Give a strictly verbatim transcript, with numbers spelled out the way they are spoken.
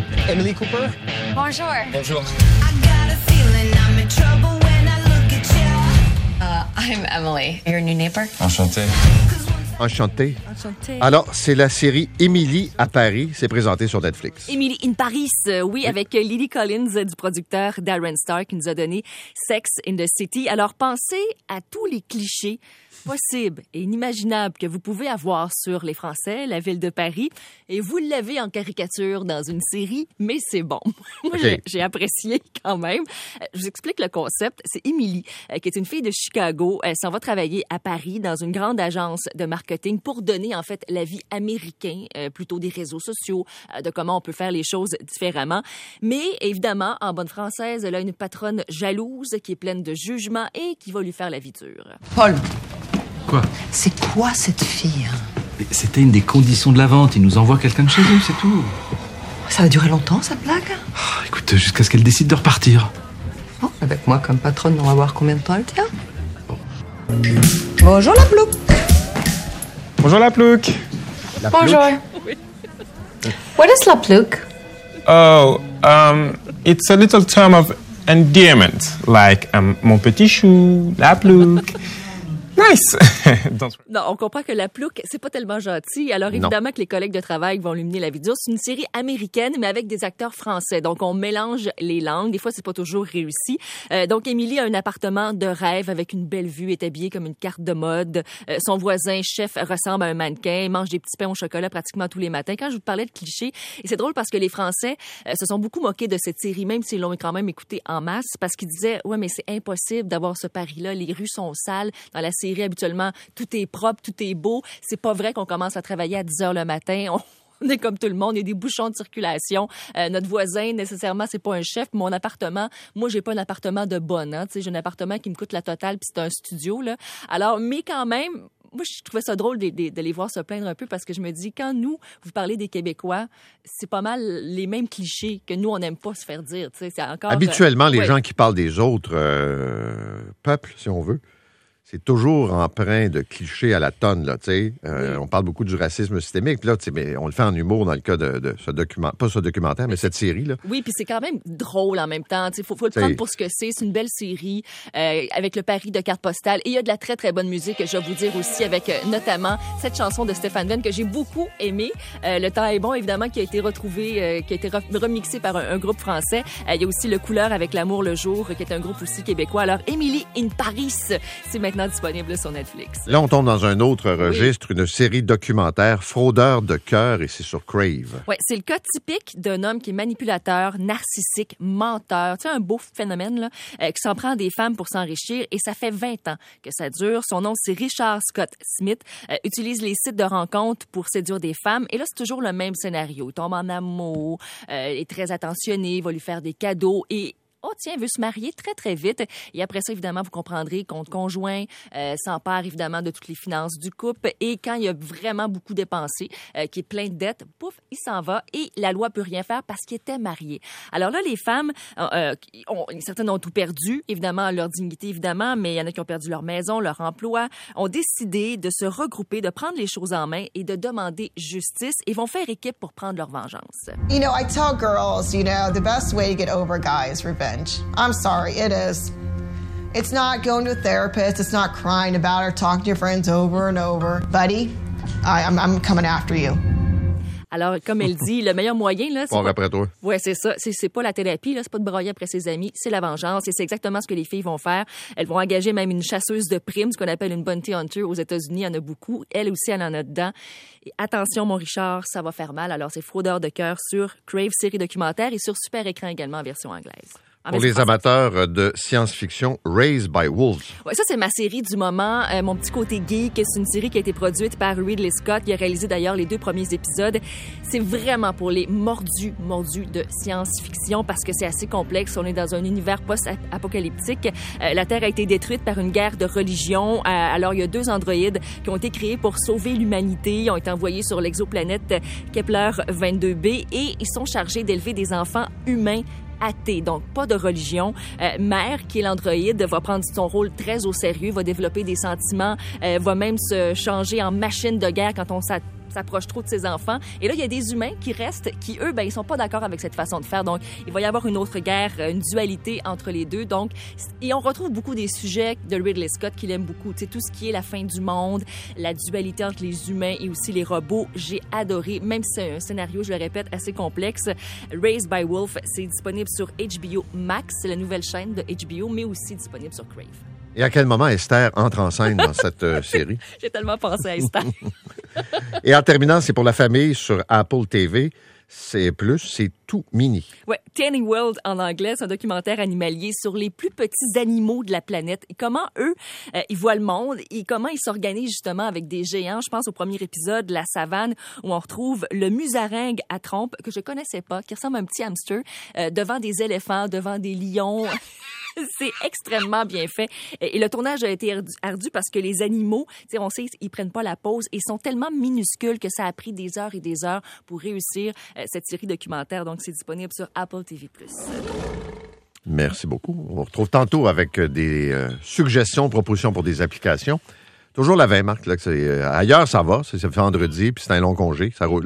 Emily Cooper? Bonjour. Bonjour. Uh, I'm Emily, your new neighbor. Enchanté. Enchanté. Enchanté. Alors, c'est la série Émilie à Paris. C'est présenté sur Netflix. Emily in Paris, euh, oui, oui, avec Lily Collins euh, du producteur Darren Star qui nous a donné Sex in the City. Alors, pensez à tous les clichés possibles et inimaginables que vous pouvez avoir sur les Français, la ville de Paris, et vous l'avez en caricature dans une série, mais c'est bon. Moi, okay. j'ai, j'ai apprécié quand même. Euh, je vous explique le concept. C'est Emily, euh, qui est une fille de Chicago. Elle s'en va travailler à Paris dans une grande agence de marketing pour donner, en fait, la vie américaine, euh, plutôt des réseaux sociaux, euh, de comment on peut faire les choses différemment. Mais, évidemment, en bonne française, elle a une patronne jalouse qui est pleine de jugement et qui va lui faire la vie dure. Paul. Quoi? C'est quoi cette fille? C'était une des conditions de la vente. Ils nous envoient quelqu'un de chez eux, c'est tout. Ça va durer longtemps, cette blague? Oh, écoute, jusqu'à ce qu'elle décide de repartir. Oh, avec moi comme patronne, on va voir combien de temps elle tient. Bon. Bonjour la plouc. Bonjour la plouc. La Bonjour. Oui. What is la plouc? Oh, um, it's a little term of endearment, like um, mon petit chou, la plouc. Nice! Non, on comprend que la plouc, c'est pas tellement gentil. Alors, évidemment non. que les collègues de travail vont lui mener la vie dure. C'est une série américaine, mais avec des acteurs français. Donc, on mélange les langues. Des fois, c'est pas toujours réussi. Euh, donc, Émilie a un appartement de rêve avec une belle vue, est habillée comme une carte de mode. Euh, son voisin chef ressemble à un mannequin. Il mange des petits pains au chocolat pratiquement tous les matins. Quand je vous parlais de clichés, et c'est drôle parce que les Français euh, se sont beaucoup moqués de cette série, même s'ils l'ont quand même écoutée en masse, parce qu'ils disaient, ouais, mais c'est impossible d'avoir ce Paris-là. Les rues sont sales. Dans la série, habituellement, tout est propre, tout est beau. C'est pas vrai qu'on commence à travailler à dix heures le matin. On... On est comme tout le monde, il y a des bouchons de circulation. Euh, notre voisin, nécessairement, c'est pas un chef. Mon appartement, moi, j'ai pas un appartement de bonne. Hein, j'ai un appartement qui me coûte la totale, puis c'est un studio. Là. Alors, mais quand même, moi, je trouvais ça drôle de, de, de les voir se plaindre un peu parce que je me dis, quand nous, vous parlez des Québécois, c'est pas mal les mêmes clichés que nous, on n'aime pas se faire dire. C'est encore, habituellement, euh, les ouais. gens qui parlent des autres euh, peuples, si on veut, c'est toujours empreint de clichés à la tonne, là, tu sais. Euh, oui. On parle beaucoup du racisme systémique, puis là, tu sais, mais on le fait en humour dans le cas de, de ce document, pas ce documentaire, mais cette série, là. Oui, puis c'est quand même drôle en même temps, tu sais. Faut, faut le prendre pour ce que c'est. C'est une belle série, euh, avec le pari de carte postale. Et il y a de la très, très bonne musique, je vais vous dire aussi, avec euh, notamment cette chanson de Stéphane Venn que j'ai beaucoup aimée. Euh, le temps est bon, évidemment, qui a été retrouvé, euh, qui a été re- remixé par un, un groupe français. Euh, il y a aussi Le Couleur avec l'amour le jour, qui est un groupe aussi québécois. Alors, Emily in Paris, c'est maintenant disponible sur Netflix. Là, on tombe dans un autre registre, oui. une série documentaire, Fraudeur de cœur, et c'est sur Crave. Oui, c'est le cas typique d'un homme qui est manipulateur, narcissique, menteur. Tu sais, un beau phénomène, là, euh, qui s'en prend des femmes pour s'enrichir, et ça fait vingt ans que ça dure. Son nom, c'est Richard Scott Smith. Euh, utilise les sites de rencontres pour séduire des femmes, et là, c'est toujours le même scénario. Il tombe en amour, euh, est très attentionné, va lui faire des cadeaux, et oh tiens, veut se marier très, très vite. Et après ça, évidemment, vous comprendrez qu'on conjoint euh, s'empare évidemment de toutes les finances du couple. Et quand il y a vraiment beaucoup dépensé, euh, qui est plein de dettes, pouf, il s'en va et la loi peut rien faire parce qu'il était marié. Alors là, les femmes, euh, ont, certaines ont tout perdu, évidemment, leur dignité, évidemment, mais il y en a qui ont perdu leur maison, leur emploi, ont décidé de se regrouper, de prendre les choses en main et de demander justice et vont faire équipe pour prendre leur vengeance. You know, I tell girls, you know, the best way to get over a guy is revenge. I'm sorry, it is. It's not going to a therapist. It's not crying about it or talking to your friends over and over. Buddy, I, I'm, I'm coming after you. Alors, comme elle dit, le meilleur moyen, là, c'est Bon, pas... après toi. Ouais, c'est ça. C'est, c'est pas la thérapie, là. C'est pas de broyer après ses amis. C'est la vengeance. Et c'est exactement ce que les filles vont faire. Elles vont engager même une chasseuse de primes, ce qu'on appelle une bounty hunter aux États-Unis. Il y en a beaucoup. Elle aussi, elle en a dedans. Et attention, mon Richard, ça va faire mal. Alors, c'est Fraudeur de cœur sur Crave, série documentaire, et sur Super Écran également en version anglaise. Ah, pour les amateurs de science-fiction, Raised by Wolves. Oui, ça, c'est ma série du moment. Euh, mon petit côté geek, c'est une série qui a été produite par Ridley Scott. Il a réalisé d'ailleurs les deux premiers épisodes. C'est vraiment pour les mordus, mordus de science-fiction parce que c'est assez complexe. On est dans un univers post-apocalyptique. Euh, la Terre a été détruite par une guerre de religion. Euh, alors, il y a deux androïdes qui ont été créés pour sauver l'humanité. Ils ont été envoyés sur l'exoplanète Kepler vingt-deux b et ils sont chargés d'élever des enfants humains athée, donc pas de religion. Euh, Mère, qui est l'androïde, va prendre son rôle très au sérieux, va développer des sentiments, euh, va même se changer en machine de guerre quand on s'attend s'approche trop de ses enfants. Et là, il y a des humains qui restent, qui, eux, ben, ils sont pas d'accord avec cette façon de faire. Donc, il va y avoir une autre guerre, une dualité entre les deux. Donc, et on retrouve beaucoup des sujets de Ridley Scott qu'il aime beaucoup. Tu sais, tout ce qui est la fin du monde, la dualité entre les humains et aussi les robots. J'ai adoré, même si c'est un scénario, je le répète, assez complexe. Raised by Wolf, c'est disponible sur H B O Max, c'est la nouvelle chaîne de H B O, mais aussi disponible sur Crave. Et à quel moment Esther entre en scène dans cette euh, série? J'ai tellement pensé à Esther. Et en terminant, c'est pour la famille sur Apple T V. C'est plus, c'est tout mini. Ouais, Tiny World en anglais, c'est un documentaire animalier sur les plus petits animaux de la planète et comment eux, euh, ils voient le monde et comment ils s'organisent justement avec des géants. Je pense au premier épisode, La Savane, où on retrouve le musaraingue à trompe que je connaissais pas, qui ressemble à un petit hamster, euh, devant des éléphants, devant des lions. C'est extrêmement bien fait. Et le tournage a été ardu parce que les animaux, on sait, ils prennent pas la pause et sont tellement minuscules que ça a pris des heures et des heures pour réussir euh, cette série documentaire. Donc, c'est disponible sur Apple T V plus. Merci beaucoup. On vous retrouve tantôt avec des euh, suggestions, propositions pour des applications. Toujours la veille, Marc. Là, que c'est, euh, ailleurs, ça va. C'est, c'est vendredi, puis c'est un long congé. Ça roule.